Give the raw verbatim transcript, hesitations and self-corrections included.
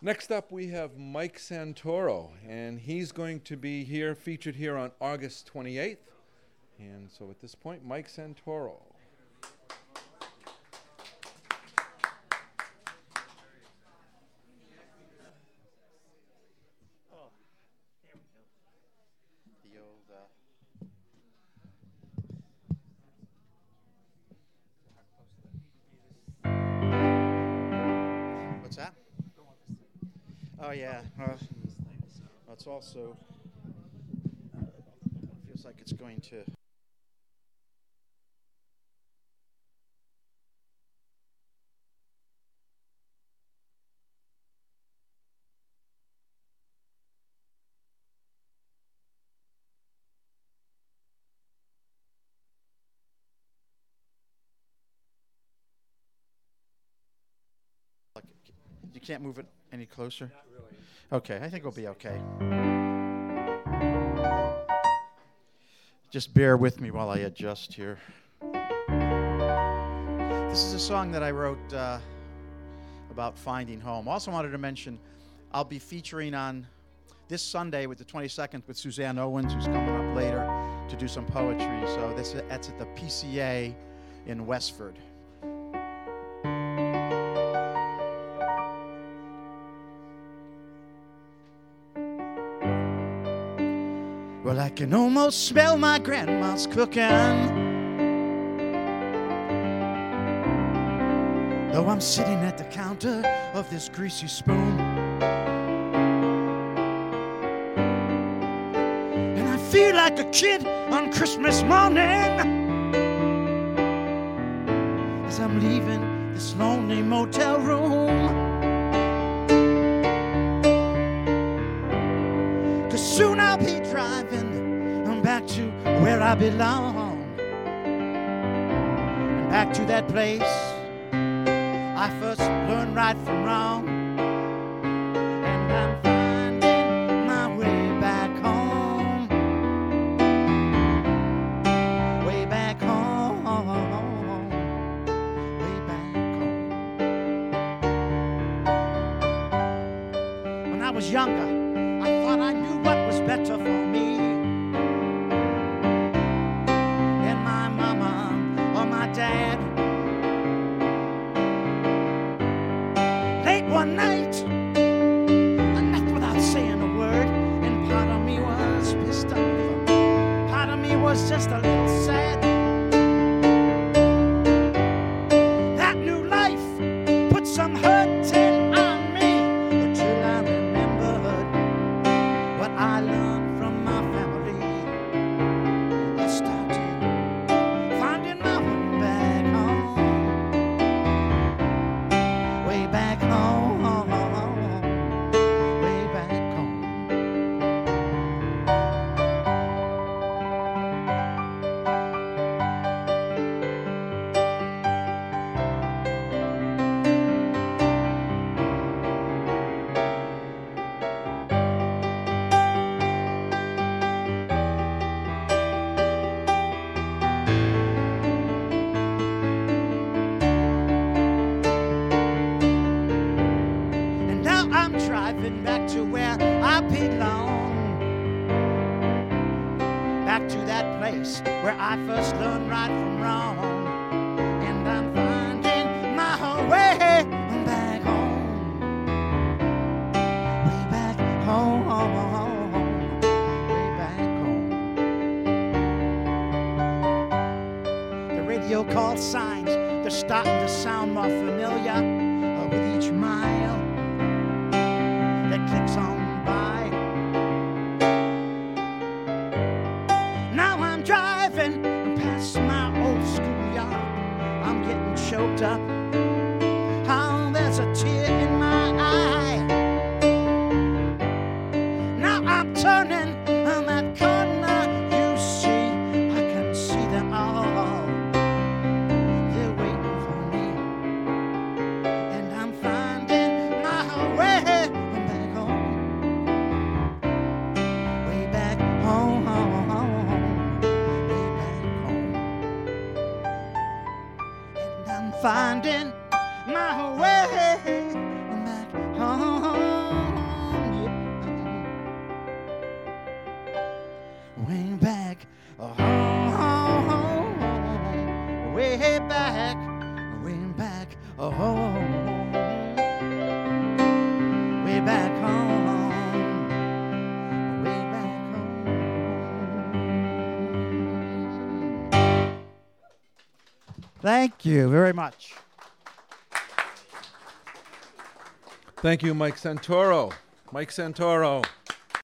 Next up, we have Mike Santoro, and he's going to be here, featured here on August twenty-eighth. And so at this point, Mike Santoro. Oh, there we go. The old, uh, what's that? Oh yeah, uh, well, it's also feels like it's going to. You can't move it any closer? Not really. Okay, I think we'll be okay. Just bear with me while I adjust here. This is a song that I wrote uh, about finding home. Also wanted to mention I'll be featuring on this Sunday with the twenty-second with Suzanne Owens, who's coming up later to do some poetry. So this that's at the P C A in Westford. Well, I can almost smell my grandma's cooking, though I'm sitting at the counter of this greasy spoon. And I feel like a kid on Christmas morning as I'm leaving this lonely motel room. 'Cause soon I'll be driving back to where I belong, and back to that place I first learned right from wrong. And I'm finding my way back home, way back home, way back home. When I was younger, I thought I knew what was better for me. Dad. Late one night, I left without saying a word, and part of me was pissed off. Part of me was just a little sad. That new life put some hurting on me until I remembered what I learned from my family. I started finding my back home, way back home. Driving back to where I belong, back to that place where I first learned right from wrong. And I'm finding my way back home, way back home, way back home. The radio call signs, they're starting to sound more familiar uh, with each mile that clicks on by. Now I'm driving past my old schoolyard. I'm getting choked up. Oh, there's a tear in my eye. Now I'm turning on that corner. You see, I can see them all. They're waiting for me, and I'm finding my way. Home, home, home, way back home. And I'm finding my way back home. Thank you very much. Thank you, Mike Santoro. Mike Santoro.